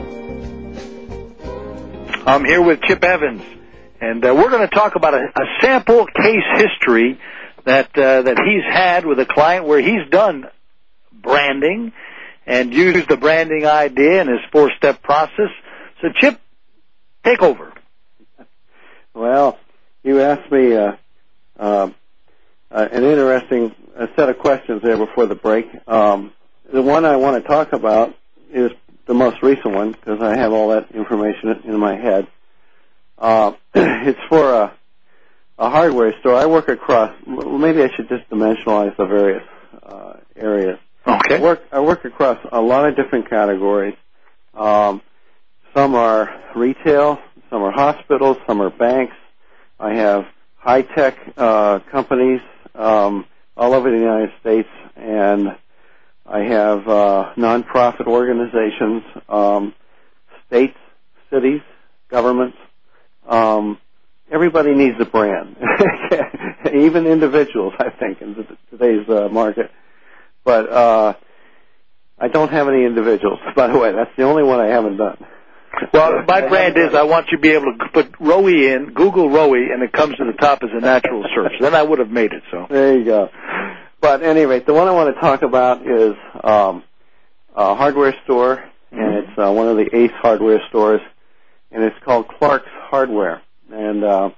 B: I'm here with Chip Evans, and uh, we're going to talk about a, a sample case history that uh, that he's had with a client where he's done branding and used the branding idea in his four-step process. So, Chip, take over.
C: Well, you asked me uh, uh, uh, an interesting uh, set of questions there before the break. Um, the one I want to talk about is the most recent one because I have all that information in my head. Uh, it's for a, a hardware store. I work across, maybe I should just dimensionalize the various uh, areas.
B: Okay.
C: I work, I work across a lot of different categories. Um, some are retail, some are hospitals, some are banks. I have high-tech uh, companies um, all over the United States, and I have uh, nonprofit organizations, um, states, cities, governments. Um, everybody needs a brand, even individuals, I think, in today's uh, market. But uh, I don't have any individuals, by the way. That's the only one I haven't done.
B: Well, my brand is I want you to be able to put Rowie in, Google Rowie, and it comes to the top as a natural search. Then I would have made it. So
C: there you go. But at any rate, the one I want to talk about is um, a hardware store, and it's uh, one of the Ace hardware stores, and it's called Clark's Hardware. And, uh,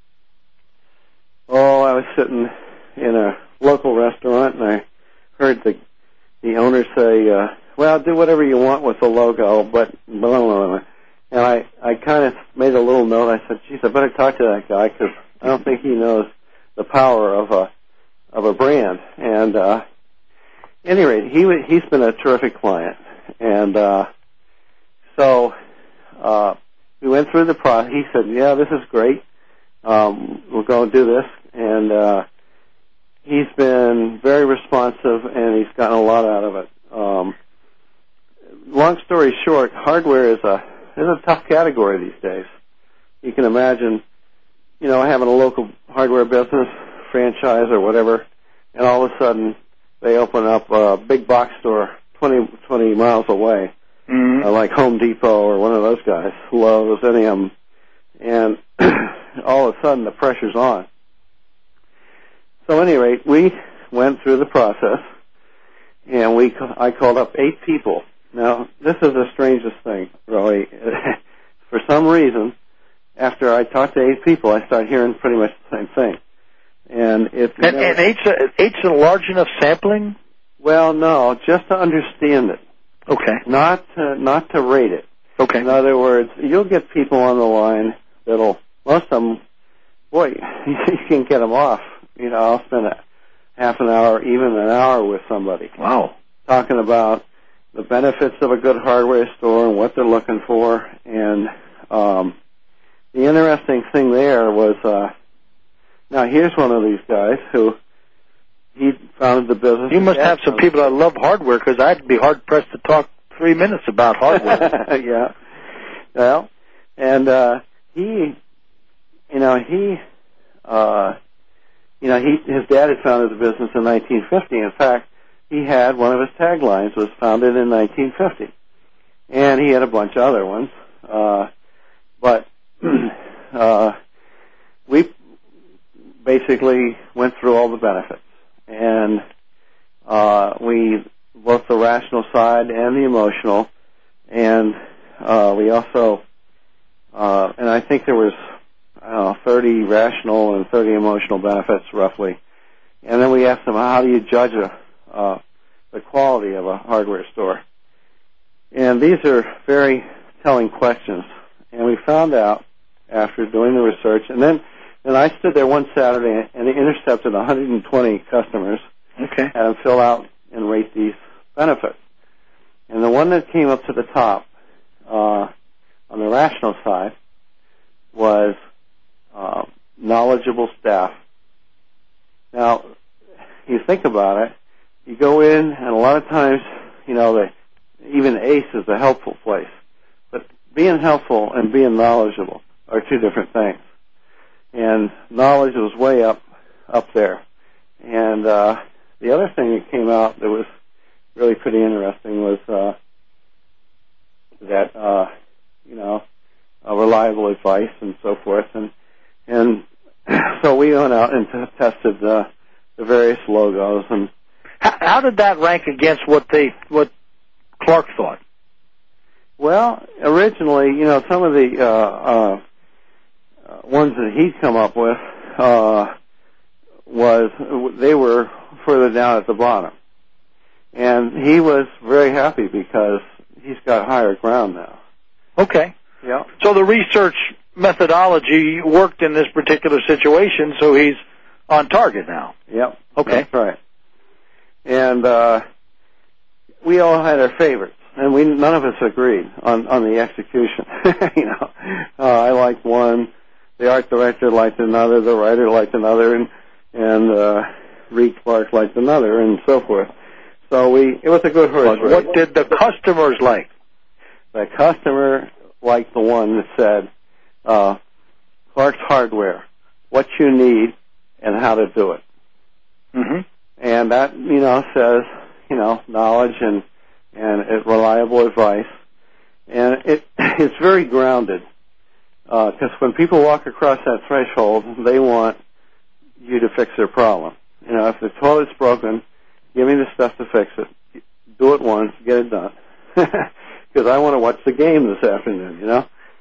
C: oh, I was sitting in a local restaurant, and I heard the the owner say, uh, well, do whatever you want with the logo, but blah, blah, blah. And I, I kind of made a little note. I said, geez, I better talk to that guy because I don't think he knows the power of a of a brand. And uh, at any rate, he, he's been a terrific client. And uh, so uh, we went through the process. He said, yeah, this is great. Um, we'll go and do this. And uh, he's been very responsive, and he's gotten a lot out of it. Um, long story short, hardware is a is a tough category these days. You can imagine, you know, having a local hardware business, franchise or whatever, and all of a sudden they open up a big box store twenty, twenty miles away, mm-hmm. uh, like Home Depot or one of those guys, Lowe's, any of them, and all of a sudden the pressure's on. So at any rate, we went through the process, and we I called up eight people. Now, this is the strangest thing, really. For some reason, after I talked to eight people, I started hearing pretty much the same thing. And if
B: and, never, and eight's, a, eight's a large enough sampling?
C: Well, no, just to understand it.
B: Okay.
C: Not to, not to rate it.
B: Okay.
C: In other words, you'll get people on the line that'll, most of them, boy, you can get them off. You know, I'll spend a half an hour, even an hour with somebody.
B: Wow. Talking
C: about the benefits of a good hardware store and what they're looking for. And um, the interesting thing there was, uh, now here's one of these guys who, he founded the business.
B: You must have some people that love hardware, because I'd be hard-pressed to talk three minutes about hardware.
C: Yeah. Well, and uh, he, you know, he... Uh, You know, he, his dad had founded the business in nineteen fifty. In fact, he had one of his taglines was founded in nineteen fifty. And he had a bunch of other ones. Uh, but uh, we basically went through all the benefits. And Uh, we both the rational side and the emotional, and uh, we also, uh, and I think there was I don't know, thirty rational and thirty emotional benefits roughly. And then we asked them, how do you judge a, uh, the quality of a hardware store? And these are very telling questions. And we found out after doing the research, and then and I stood there one Saturday and intercepted one hundred twenty customers.
B: Okay.
C: Had them fill out and rate these benefits. And the one that came up to the top uh, on the rational side was uh, knowledgeable staff. Now, you think about it, you go in, and a lot of times, you know, the, even ACE is a helpful place. But being helpful and being knowledgeable are two different things. And knowledge was way up up there. And uh, the other thing that came out that was really pretty interesting was uh, that, uh, you know, uh, reliable advice and so forth. And and so we went out and t- tested uh, the various logos. And
B: how, how did that rank against what they what Clark thought?
C: Well, originally, you know, some of the uh, uh, ones that he'd come up with uh, was they were further down at the bottom, and he was very happy because he's got higher ground now.
B: Okay.
C: Yeah.
B: So the research methodology worked in this particular situation, so he's on target now.
C: Yep.
B: Okay.
C: That's right. And uh, we all had our favorites, and we none of us agreed on, on the execution. you know, uh, I liked one, the art director liked another, the writer liked another, and and uh, Reed Clark liked another, and so forth. So we it was a good horse race.
B: What did the customers like?
C: The customer liked the one that said, uh, Clark's Hardware, what you need and how to do it.
B: Mm-hmm.
C: And that, you know, says, you know, knowledge and, and it, reliable advice. And it it's very grounded, because uh, when people walk across that threshold, they want you to fix their problem. You know, if the toilet's broken, give me the stuff to fix it. Do it once, get it done. Because I want to watch the game this afternoon, you know?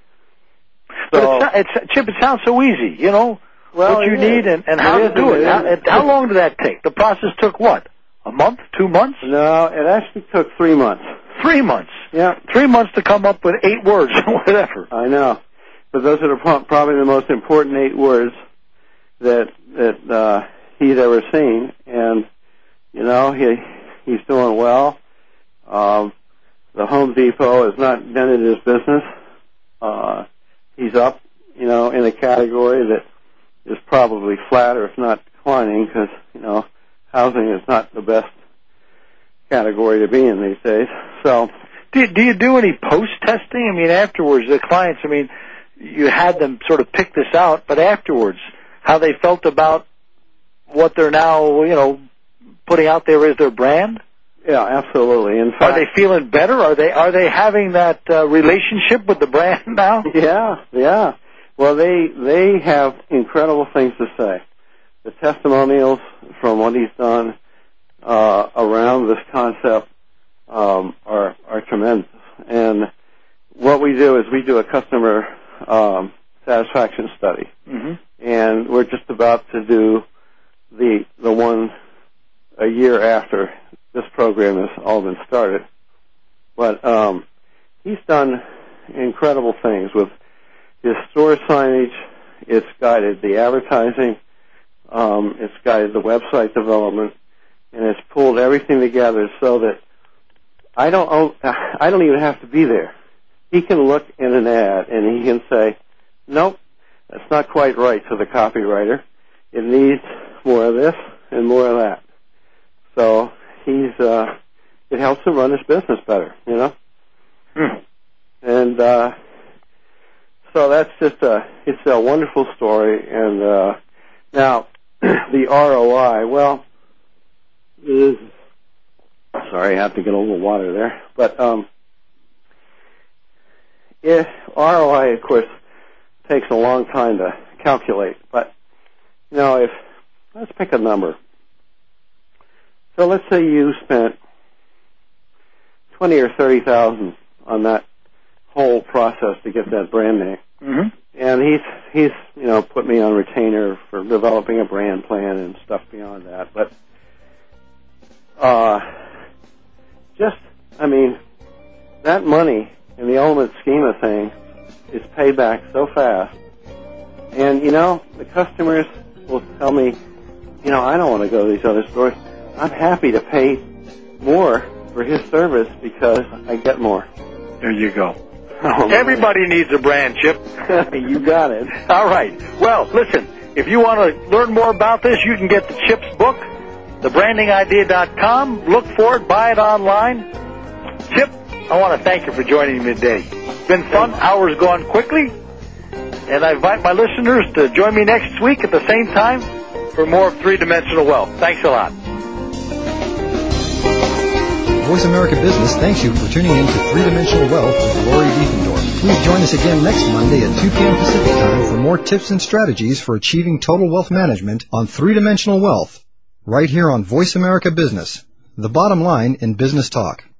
C: So,
B: but it's, it's, Chip, it sounds so easy, you know,
C: well,
B: what you
C: it
B: need and, and how
C: it
B: to
C: is,
B: do it.
C: it
B: How,
C: is.
B: how long did that take? The process took what? A month? Two months?
C: No, it actually took three months.
B: Three months?
C: Yeah.
B: Three months to come up with eight words or whatever.
C: I know. But those are the, pro- probably the most important eight words that that uh, he's ever seen. And, you know, he he's doing well. Um, the Home Depot has not dented his business. Uh, he's up, you know, in a category that is probably flat or if not declining because, you know, housing is not the best category to be in these days. So,
B: do, do you do any post-testing? I mean, afterwards, the clients, I mean, you had them sort of pick this out, but afterwards, how they felt about what they're now, you know, putting out there as their brand?
C: Yeah, absolutely. In fact,
B: are they feeling better? Are they are they having that uh, relationship with the brand now?
C: Yeah, yeah. Well, they they have incredible things to say. The testimonials from what he's done uh, around this concept um, are are tremendous. And what we do is we do a customer um, satisfaction study,
B: mm-hmm.
C: and we're just about to do the the one a year after this program has all been started. But um, he's done incredible things with his store signage. It's guided the advertising. Um, it's guided the website development, and it's pulled everything together so that I don't own, I don't even have to be there. He can look in an ad and he can say, nope, that's not quite right to the copywriter. It needs more of this and more of that. So he's uh, it helps him run his business better, you know.
B: Hmm.
C: And uh, so that's just a it's a wonderful story. And uh, now the R O I, well, is, sorry, I have to get a little water there. But um, if R O I, of course, takes a long time to calculate. But you know, if let's pick a number. So let's say you spent twenty or thirty thousand on that whole process to get that brand name.
B: Mm-hmm.
C: And he's he's you know put me on retainer for developing a brand plan and stuff beyond that. But uh, just I mean that money in the ultimate scheme of things is paid back so fast. And you know the customers will tell me, you know, I don't want to go to these other stores. I'm happy to pay more for his service because I get more.
B: There you go.
C: Oh,
B: everybody needs a brand, Chip.
C: You got it.
B: All right. Well, listen, if you want to learn more about this, you can get the Chip's book, the branding idea dot com. Look for it. Buy it online. Chip, I want to thank you for joining me today. It's been fun. Hours gone quickly. And I invite my listeners to join me next week at the same time for more of Three-Dimensional Wealth. Thanks a lot.
A: Voice America Business thanks you for tuning in to Three-Dimensional Wealth with Rory Diefendorf. Please join us again next Monday at two p.m. Pacific Time for more tips and strategies for achieving total wealth management on Three-Dimensional Wealth, right here on Voice America Business, the bottom line in business talk.